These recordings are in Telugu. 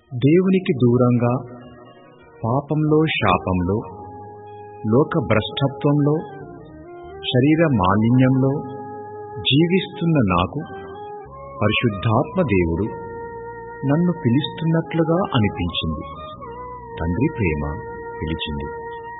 దేవునికి దూరంగా పాపంలో, శాపంలో, లోక భ్రష్టత్వంలో, శరీర మాలిన్యంలో జీవిస్తున్న నాకు పరిశుద్ధాత్మ దేవుడు నన్ను పిలుస్తున్నట్లుగా అనిపించింది. తండ్రి ప్రేమ పిలిచింది.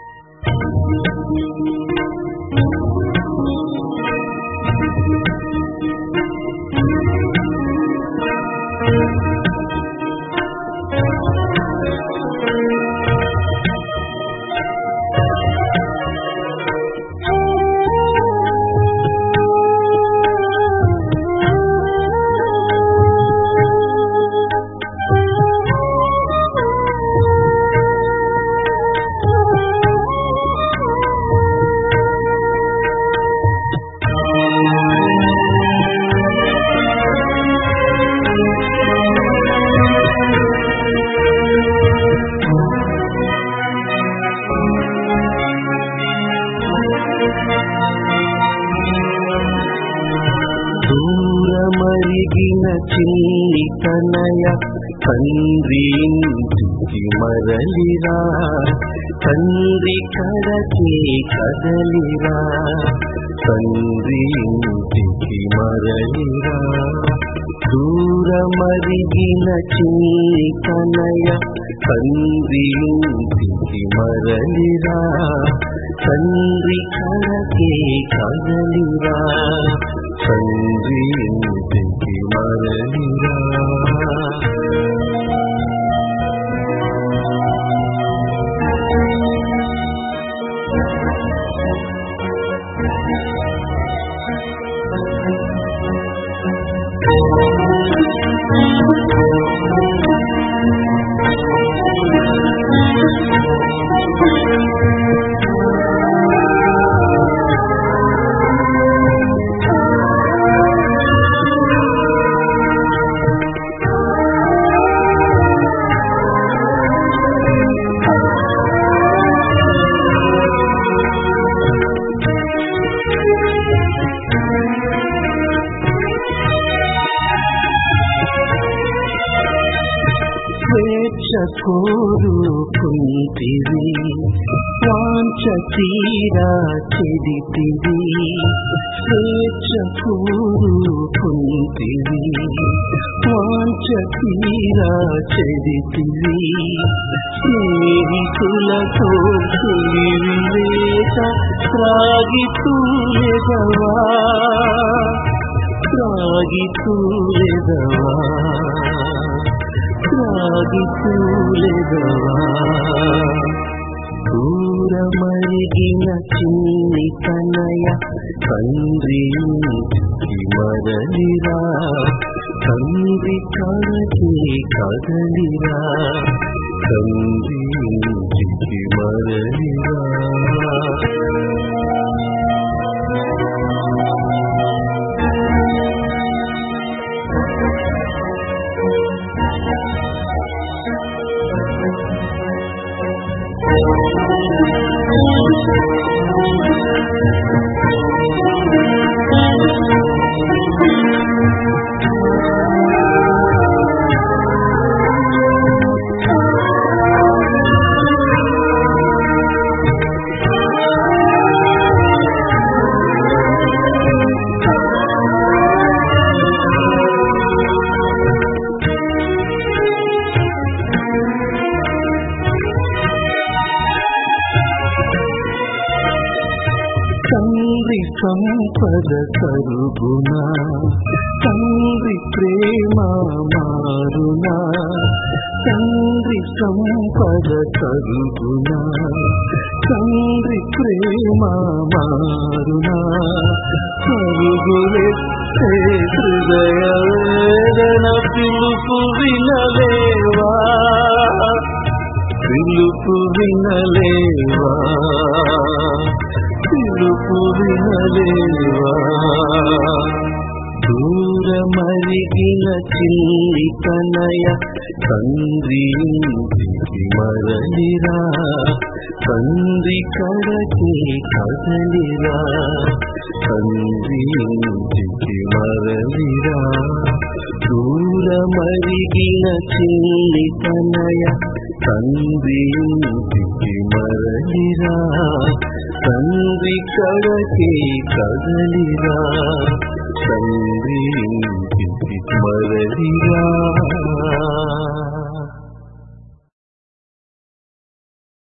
దూరమరిగిన చిన్ని తనయ తండ్రి ఇంటికి మరలిరా, తండ్రి కడకే కదలిరా, తండ్రి ఇంటికి మరలిరా. దూరమరిగిన చిన్ని తనయ తండ్రి ఇంటికి మరలిరా, తండ్రి కడకే కదలిరా, తండ్రి ఇంటికి మరలిరా. స్వేచ్ఛ కోరుకుంటివి, వాంఛ తీరా చెడితివి. స్వేచ్ఛ కోరుకుంటివి, వాంఛ తీరా చెడితివి. స్నేహితులతో తెలివిలేక త్రాగితూలెదవా, త్రాగితూలెదవా, త్రాగితూలెదవా. దూరమరిగిన చిన్ని తనయ తండ్రి ఇంటికి మరలిరా, తండ్రి కడకే కదలిరా, తండ్రి ఇంటికి మరలిరా. తండ్రి సంపద కరుగునా, తండ్రి ప్రేమ మారునా, తండ్రి సంపద కరుగునా, తండ్రి ప్రేమ మారునా. పరుగులెత్తే హృదయ వేదన పిలుపు వినలేవా, పిలుపు వినలేవా, పిలుపు వినలేవా. దూరమరిగిన చిన్ని తనయ తండ్రి ఇంటికి మరలిరా, తండ్రి కడకే కదలిరా, తండ్రి ఇంటికి మరలిరా. దూరమరిగిన చిన్ని తనయ తండ్రి ఇంటికి మరలిరా తండ్రి కడకే కదలిరా తండ్రి ఇంటికి మరలిరా